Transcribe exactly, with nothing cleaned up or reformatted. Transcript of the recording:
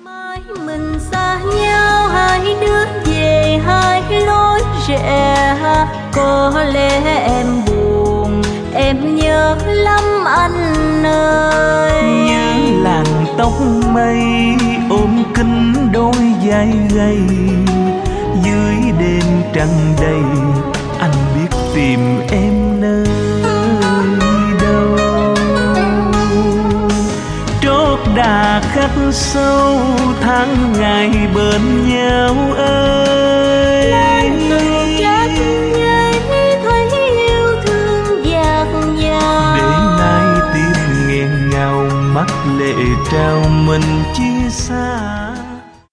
Hai mình xa nhau, hai đứa về hai lối rẽ. Có lẽ em buồn, em nhớ lắm anh ơi. Nhớ làn tóc mây ôm kín đôi vai gầy. Dưới đêm trăng đầy anh biết tìm em nơi đâu. Trót đà khắc sâu tháng ngày bên nhau ơi. Lan tường trách nhây thấy yêu thương dạt dào. Để nay tim nghẹn ngào mắt lệ trao mình chia xa.